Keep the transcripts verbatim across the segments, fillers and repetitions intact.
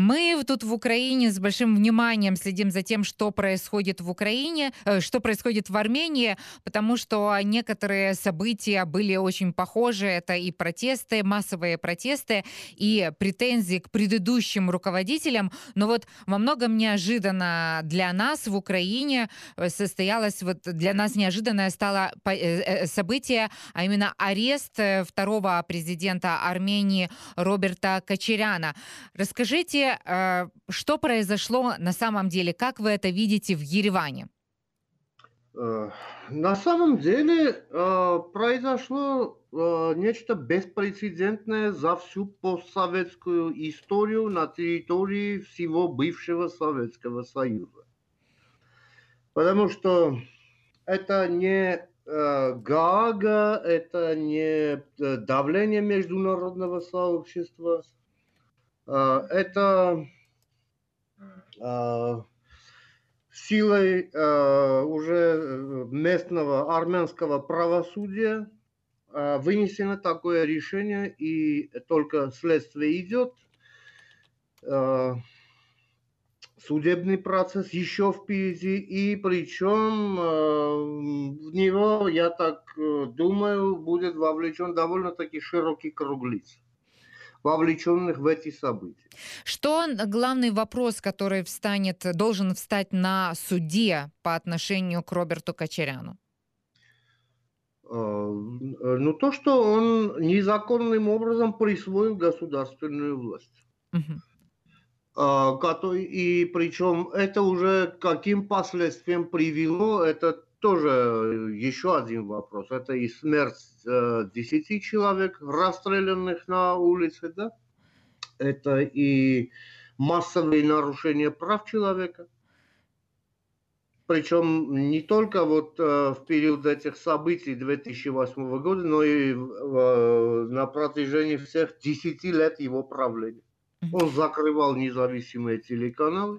Мы тут в Украине с большим вниманием следим за тем, что происходит в Украине, э, что происходит в Армении, потому что некоторые события были очень похожи. Это и протесты, массовые протесты, и претензии к предыдущим руководителям. Но вот во многом неожиданно для нас в Украине э, состоялось, вот для нас неожиданное стало по- э, э, событие, а именно арест э, второго президента Армении Роберта Кочаряна. Расскажите, э, что произошло на самом деле, как вы это видите в Ереване? Э, На самом деле э, произошло э, нечто беспрецедентное за всю постсоветскую историю на территории всего бывшего Советского Союза. Потому что это не э, Гаага, это не э, давление международного сообщества, э, это э, силой э, уже э, местного армянского правосудия э, вынесено такое решение, и только следствие идет. Э, Судебный процесс еще впереди, и причем э, в него, я так э, думаю, будет вовлечен довольно-таки широкий круг лиц, вовлеченных в эти события. Что н- главный вопрос, который встанет, должен встать на суде по отношению к Роберту Кочаряну? Э, Ну, то, что он незаконным образом присвоил государственную власть. Мгм. А, кото- И причем это уже к каким последствиям привело, это тоже еще один вопрос. Это и смерть э, десяти человек, расстрелянных на улице, да? Это и массовые нарушения прав человека. Причем не только вот э, в период этих событий две тысячи восьмого года, но и э, на протяжении всех десяти лет его правления. Мгм. Он закрывал независимые телеканалы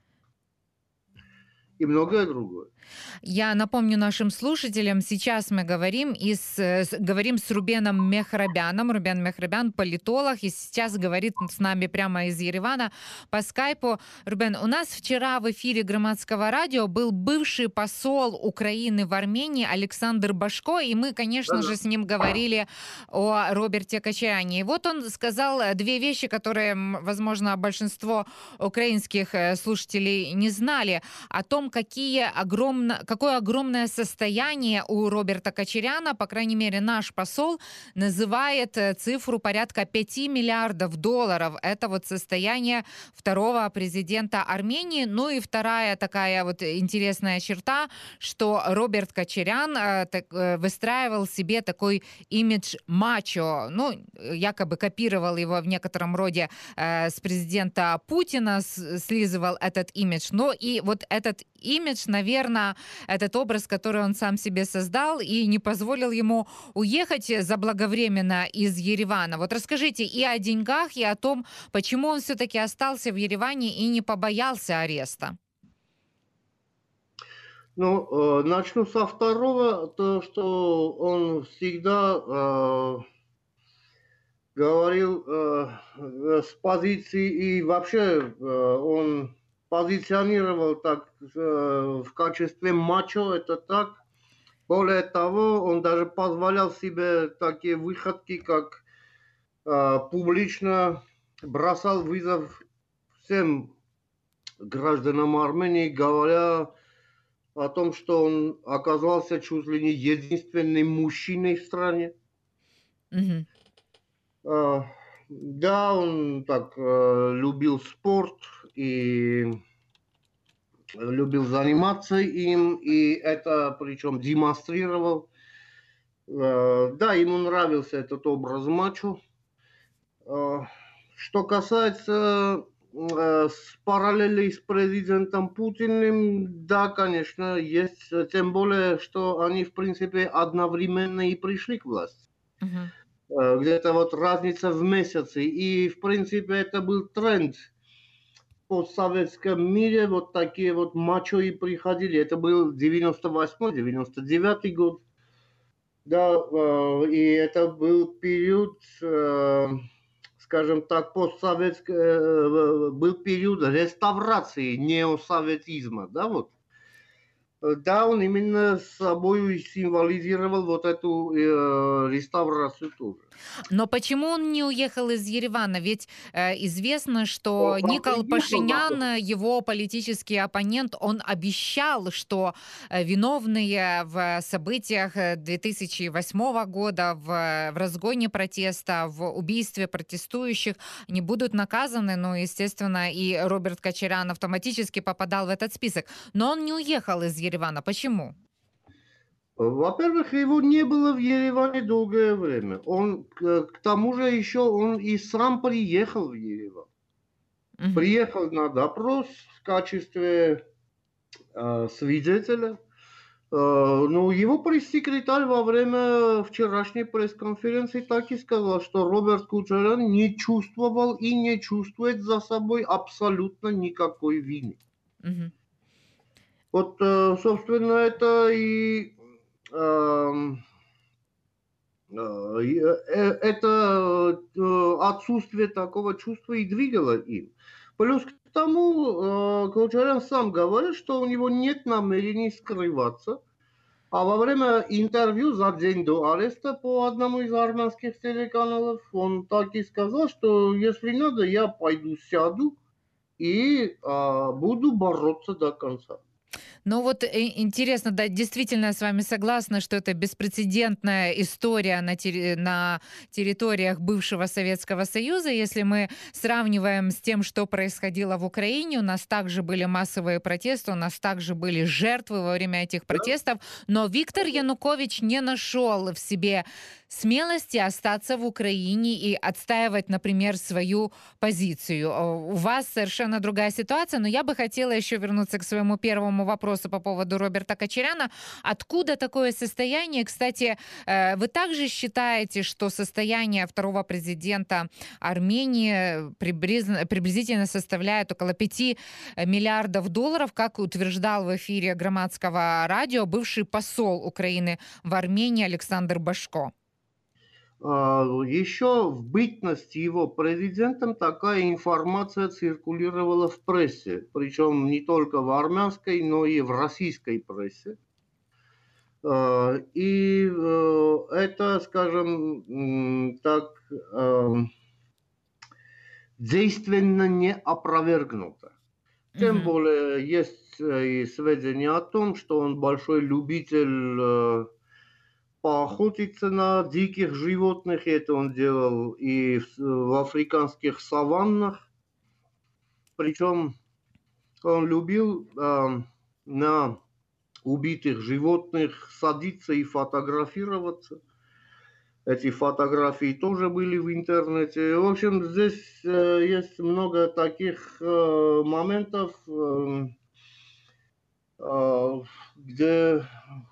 и многое другое. Я напомню нашим слушателям, сейчас мы говорим, и с, э, с- говорим с Рубеном Мехрабяном. Рубен Мехрабян, политолог, и сейчас говорит с нами прямо из Еревана по скайпу. Рубен, у нас вчера в эфире Громадского радио был бывший посол Украины в Армении Александр Башко, и мы, конечно Да-да. же, с ним говорили о Роберте Кочаряне. И вот он сказал э, две вещи, которые, м, возможно, большинство украинских э, слушателей не знали, о том, какие огромно, какое огромное состояние у Роберта Кочаряна. По крайней мере, наш посол называет э, цифру порядка пяти миллиардов долларов. Это вот состояние второго президента Армении. Ну и вторая такая вот интересная черта, что Роберт Кочарян э, так, э, выстраивал себе такой имидж мачо. Ну, якобы копировал его в некотором роде э, с президента Путина, с- слизывал этот имидж. Но и вот этот имидж, наверное, этот образ, который он сам себе создал, и не позволил ему уехать заблаговременно из Еревана. Вот расскажите и о деньгах, и о том, почему он все-таки остался в Ереване и не побоялся ареста. Ну, э, начну со второго, то, что он всегда э, говорил э, э, с позиции, и вообще э, он позиционировал так э, в качестве мачо, это так. Более того, он даже позволял себе такие выходки, как э, публично бросал вызов всем гражданам Армении, говоря о том, что он оказался чуть ли не единственным мужчиной в стране. Мгм. А, Да, он так э, любил спорт и любил заниматься им, и это причем демонстрировал. Э, Да, ему нравился этот образ мачо. Э, Что касается э, с параллелей с президентом Путиным, да, конечно, есть, э, тем более, что они, в принципе, одновременно и пришли к власти. Мгм. Э, Где-то вот разница в месяце. И, в принципе, это был тренд в постсоветском мире. Вот такие вот мачо и приходили. Это был девяносто восьмой девяносто девятый год. Да, э, и это был период, э, скажем так, постсоветский, э, был период реставрации неосоветизма, да, вот. Э, Да, он именно собой символизировал вот эту э, реставрацию тоже. Но почему он не уехал из Еревана? Ведь э, известно, что Он там Никол приехал на то. Пашинян, э, его политический оппонент, он обещал, что э, виновные в событиях э, две тысячи восьмого года, в, в разгоне протеста, в убийстве протестующих, не будут наказаны. Ну, естественно, и Роберт Кочарян автоматически попадал в этот список. Но он не уехал из Еревана. Почему? Во-первых, его не было в Ереване долгое время. Он, к, к тому же, еще он и сам приехал в Ереван. Мгм. Приехал на допрос в качестве э, свидетеля. Э, ну, его пресс-секретарь во время вчерашней пресс-конференции так и сказал, что Роберт Кучерян не чувствовал и не чувствует за собой абсолютно никакой вины. Мгм. Вот, э, собственно, это и эм, э, и, э, это э, отсутствие такого чувства и двигало им. Плюс к тому, э, Кучерян сам говорит, что у него нет намерений скрываться. А во время интервью за день до ареста по одному из армянских телеканалов он так и сказал, что если надо, я пойду сяду и а, буду бороться до конца. Ну вот э, интересно, да, действительно я с вами согласна, что это беспрецедентная история на, терри- на территориях бывшего Советского Союза. Если мы сравниваем с тем, что происходило в Украине, у нас также были массовые протесты, у нас также были жертвы во время этих протестов, но Виктор Янукович не нашел в себе смелости остаться в Украине и отстаивать, например, свою позицию. Э, У вас совершенно другая ситуация, но я бы хотела еще вернуться к своему первому вопросу по поводу Роберта Кочаряна. Откуда такое состояние? Кстати, э, вы также считаете, что состояние второго президента Армении приблизно- приблизительно составляет около пяти миллиардов долларов, как утверждал в эфире Громадского радио бывший посол Украины в Армении Александр Башко? А, Еще в бытности его президентом такая информация циркулировала в прессе, причем не только в армянской, но и в российской прессе. А, И э, это, скажем м, так, эм, действенно не опровергнуто. Тем Мгм. более есть э, и сведения о том, что он большой любитель э, поохотиться на диких животных. Это он делал и в, в африканских саваннах. Причем он любил э, на убитых животных садиться и фотографироваться. Эти фотографии тоже были в интернете. В общем, здесь э, есть много таких э, моментов, э, э, где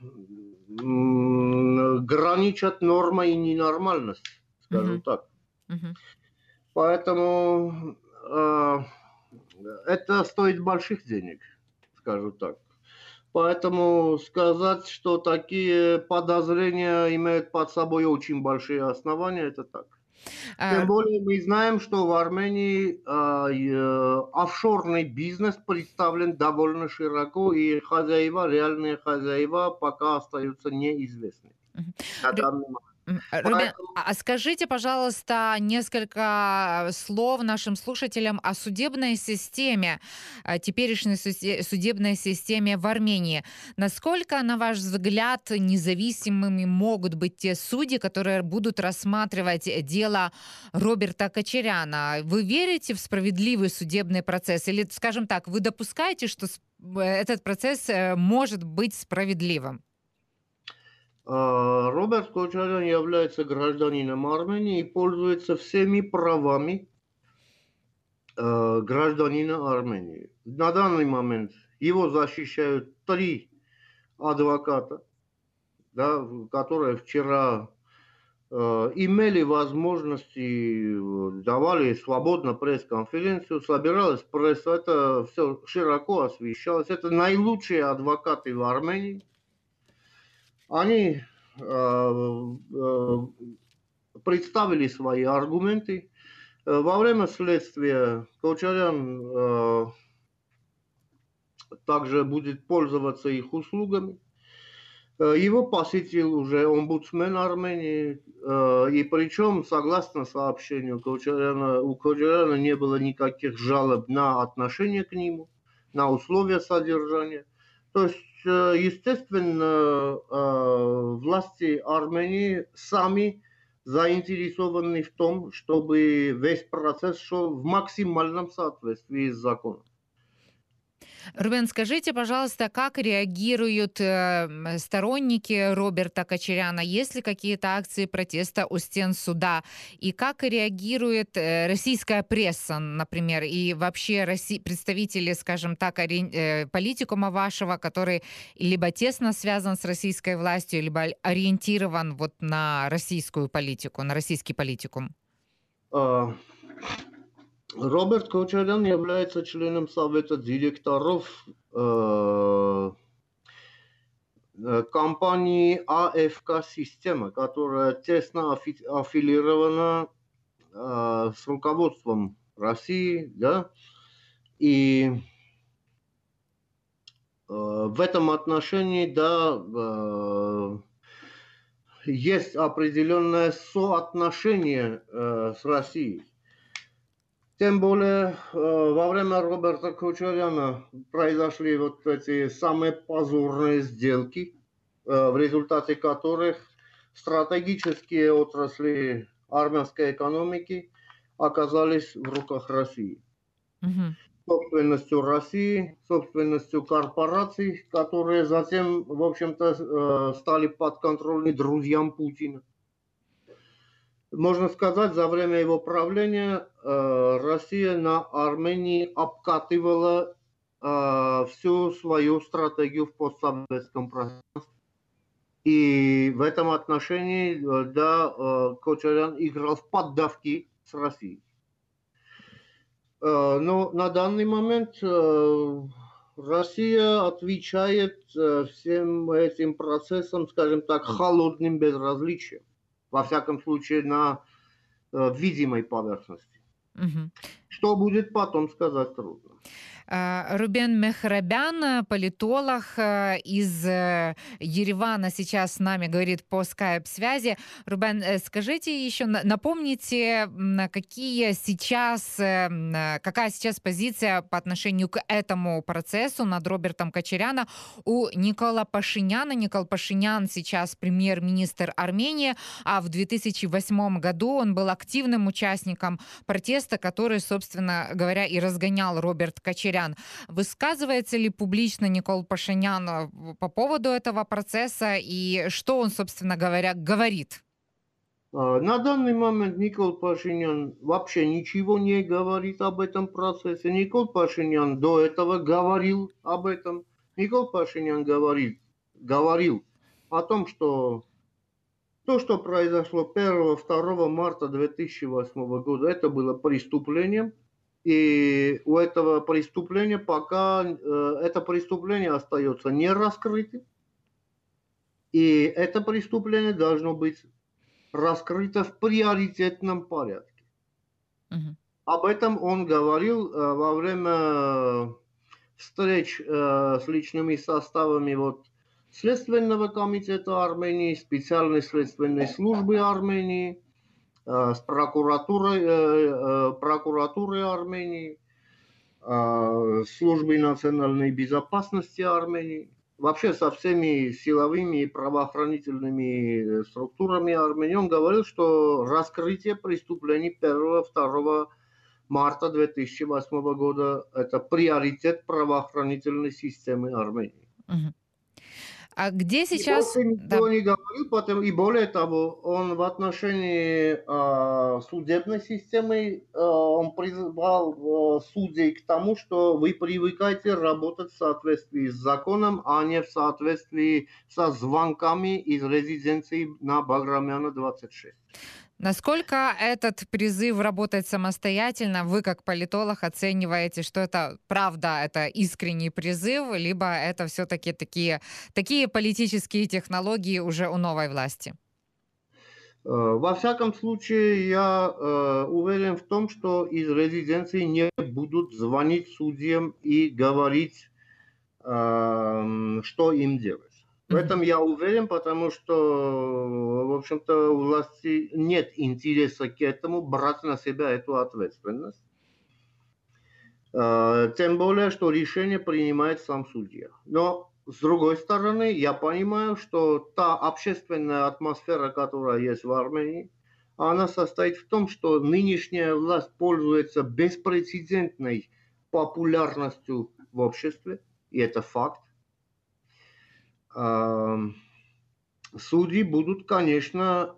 м, граничат норма и ненормальность, скажу Мгм. так. Мгм. Поэтому э, это стоит больших денег, скажу так. Поэтому сказать, что такие подозрения имеют под собой очень большие основания, это так. Тем А, более мы знаем, что в Армении а, и, э, офшорный бизнес представлен довольно широко, и хозяева, реальные хозяева пока остаются неизвестны мгм. на Ру- данный момент. м, а, Рубен, Поэтому а а скажите, пожалуйста, несколько слов нашим слушателям о судебной системе, а, теперешней сусе- судебной системе в Армении. Насколько, на ваш взгляд, независимыми могут быть те судьи, которые будут рассматривать э, дело Роберта Кочаряна? Вы верите в справедливый судебный процесс? Или, скажем так, вы допускаете, что с- э, этот процесс э, может быть справедливым? а, Роберт Кочарян является гражданином Армении и пользуется всеми правами э, гражданина Армении. На данный момент его защищают три адвоката, да, которые вчера э, имели возможности, э, давали свободно пресс-конференцию, собиралась пресса, это все широко освещалось. Это наилучшие адвокаты в Армении. Они э, э, представили свои аргументы. Э, Во время следствия Кочарян э, также будет пользоваться их услугами. Э, Его посетил уже омбудсмен Армении, э, и причем, согласно сообщению Кочаряна, у Кочаряна не было никаких жалоб на отношение к нему, на условия содержания. То есть, э, естественно, э, власти Армении сами заинтересованы в том, чтобы весь процесс шел в максимальном соответствии с законом. Рубен, скажите, пожалуйста, как реагируют э, м, сторонники Роберта Кочаряна? Есть ли какие-то акции протеста у стен суда? И как реагирует э, российская пресса, например, и вообще Росси- представители, скажем так, ори- э, политикума вашего, который либо тесно связан с российской властью, либо ориентирован вот на российскую политику, на российский политикум? Э, Роберт Кочарян является членом совета директоров э, э, компании АФК «Система», которая тесно афи- аффилирована э, с руководством России, да, и э, в этом отношении, да, э, есть определенное соотношение э, с Россией. Тем более, э, во время Роберта Кочаряна произошли вот эти самые позорные сделки, э, в результате которых стратегические отрасли армянской экономики оказались в руках России. Мгм. Собственностью России, собственностью корпораций, которые затем, в общем-то, э, стали подконтрольны друзьям Путина. Можно сказать, за время его правления э, Россия на Армении обкатывала э, всю свою стратегию в постсоветском пространстве. И в этом отношении, э, да, э, Кочарян играл в поддавки с Россией. Э, но на данный момент э, Россия отвечает э, всем этим процессам, скажем так, холодным безразличием. Во всяком случае, на э, видимой поверхности. Мгм. Что будет потом, сказать трудно. А, Рубен Мехрабян, э, политолог э, из э, Еревана, сейчас с нами говорит по скайп-связи. Рубен, э, скажите еще, на- напомните, м, какие сейчас, э, м, э, какая сейчас позиция по отношению к этому процессу над Робертом Кочаряна у Никола Пашиняна. Никол Пашинян сейчас премьер-министр Армении, а в две тысячи восьмом году он был активным участником протеста, который, собственно говоря, и разгонял Роберт Кочарян. Высказывается ли публично Никол Пашинян э, по поводу этого процесса и что он, собственно говоря, говорит? А, На данный момент Никол Пашинян вообще ничего не говорит об этом процессе. Никол Пашинян до этого говорил об этом. Никол Пашинян говорит, говорил о том, что то, что произошло первого-второго марта две тысячи восьмого года, это было преступлением. И у этого преступления пока э, это преступление остается не раскрытым. И это преступление должно быть раскрыто в приоритетном порядке. Мгм. Об этом он говорил э, во время встреч э, с личными составами вот, Следственного комитета Армении, специальной следственной службы Армении, э, с прокуратурой, э, э, прокуратурой Армении, э, службой национальной безопасности Армении, вообще со всеми силовыми и правоохранительными структурами Армении. Он говорил, что раскрытие преступлений первого-второго марта две тысячи восьмого года – это приоритет правоохранительной системы Армении. Мгм. А где И сейчас... больше Да. ничего не говорил, потом, и более того, он в отношении э, судебной системы, э, он призвал э, судей к тому, что вы привыкайте работать в соответствии с законом, а не в соответствии со звонками из резиденции на Баграмяна двадцать шесть. Насколько этот призыв работать самостоятельно, вы как политолог оцениваете, что это правда, это искренний призыв, либо это все-таки такие, такие политические технологии уже у новой власти? Во всяком случае, я э, уверен в том, что из резиденции не будут звонить судьям и говорить, э, что им делать. В этом я уверен, потому что, в общем-то, у власти нет интереса к этому брать на себя эту ответственность. Э, тем более, что решение принимает сам судья. Но с другой стороны, я понимаю, что та общественная атмосфера, которая есть в Армении, она состоит в том, что нынешняя власть пользуется беспрецедентной популярностью в обществе, и это факт. Судьи будут, конечно,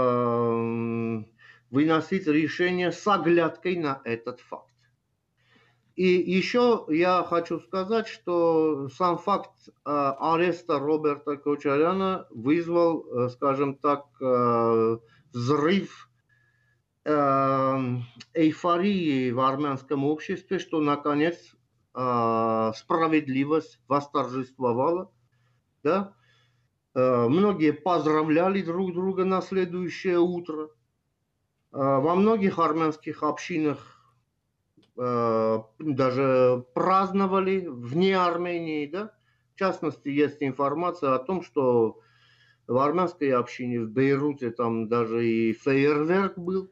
выносить решение с оглядкой на этот факт. И еще я хочу сказать, что сам факт э, ареста Роберта Кочаряна вызвал, э, скажем так, э, взрыв э, эйфории в армянском обществе, что наконец э, справедливость восторжествовала. Да? Э, многие поздравляли друг друга на следующее утро. Э, во многих армянских общинах даже праздновали вне Армении, да? В частности, есть информация о том, что в армянской общине в Бейруте там даже и фейерверк был.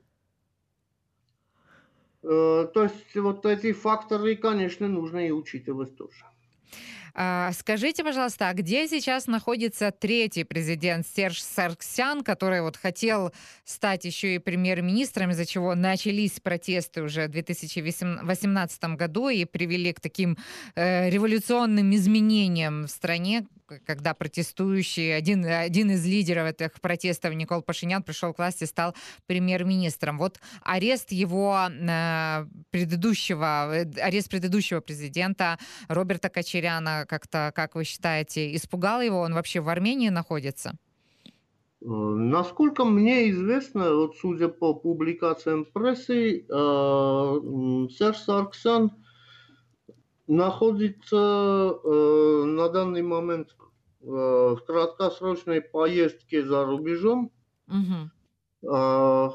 То есть вот эти факторы, конечно, нужно и учитывать тоже. А, Скажите, пожалуйста, а где сейчас находится третий президент Серж Саргсян, который вот хотел стать еще и премьер-министром, из-за чего начались протесты уже в две тысячи восемнадцатом году и привели к таким э, революционным изменениям в стране, к- когда протестующие, один, один из лидеров этих протестов, Никол Пашинян, пришел к власти и стал премьер-министром. Вот арест его э, предыдущего, э, арест предыдущего президента Роберта Кочаряна как-то, как вы считаете, испугал его? Он вообще в Армении находится? Э, Насколько мне известно, вот судя по публикациям прессы, э, м, Серж Саргсян находится э, на данный момент э, в краткосрочной поездке за рубежом, Мгм. э,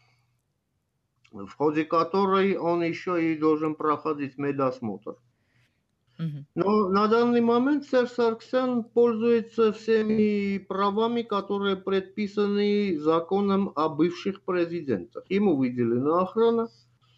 в ходе которой он еще и должен проходить медосмотр. Мгм. Но на данный момент Серж Саргсян пользуется всеми правами, которые предписаны законом о бывших президентах. Ему выделена охрана,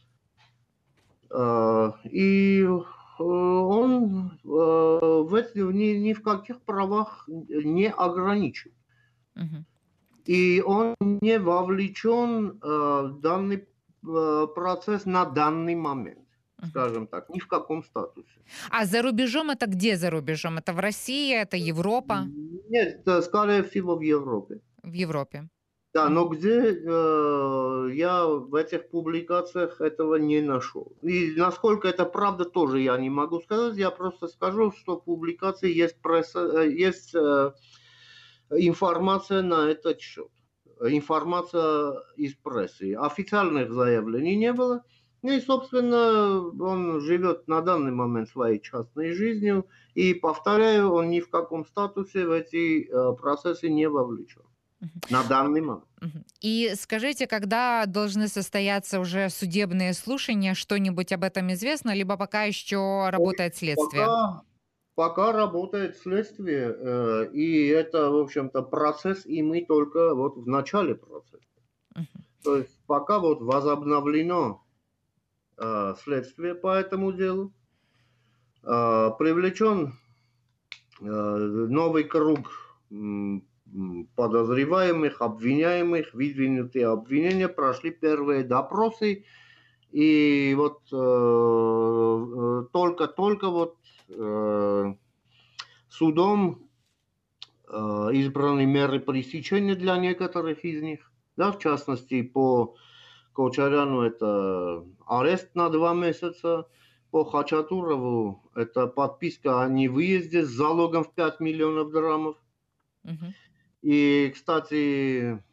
э, и э, он э, в эти- ни, ни в каких правах не ограничен. Мгм. И он не вовлечен э, в данный э, процесс на данный момент, Мгм. скажем так, ни в каком статусе. А за рубежом это где за рубежом? Это в России, это Европа? Нет, э, скорее всего в Европе. В Европе. Да, но Мгм. где э, я в этих публикациях этого не нашел. И насколько это правда, тоже я не могу сказать. Я просто скажу, что в публикации есть, пресса, э, есть э, информация на этот счет. Информация из прессы. Официальных заявлений не было. Ну и, собственно, он живет на данный момент своей частной жизнью. И, повторяю, он ни в каком статусе в эти э, процессы не вовлечен. Мгм. На данный момент. Мгм. И скажите, когда должны состояться уже судебные слушания, что-нибудь об этом известно, либо пока еще Ой, работает следствие? пока, пока работает следствие, э, и это, в общем-то, процесс, и мы только вот в начале процесса. Мгм. То есть пока вот возобновлено э, следствие по этому делу, э, привлечен э, новый круг м, м, подозреваемых, обвиняемых, выдвинутые обвинения, прошли первые допросы, и вот э, э, только-только вот э, судом э, избраны меры пресечения для некоторых из них. Да, в частности, по Кочаряну это арест на два месяца, по Хачатурову это подписка о невыезде с залогом в пять миллионов драмов. Мгм. И, кстати, э,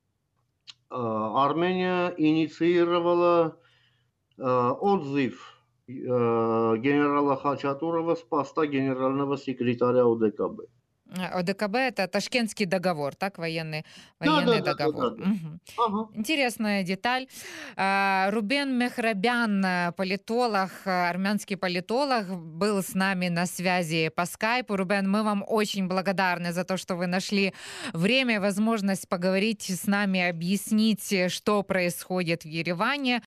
Армения инициировала э, отзыв э, генерала Хачатурова с поста генерального секретаря ОДКБ. Э, ОДКБ- это Ташкентский договор, так, военный Да, да, военный да, да, договор. да, да. Мгм. Ага. Интересная деталь. А, Рубен Мехрабян, э, политолог, э, армянский политолог, был с нами на связи по скайпу. Рубен, мы вам очень благодарны за то, что вы нашли время и возможность поговорить с нами, объяснить, э, что происходит в Ереване.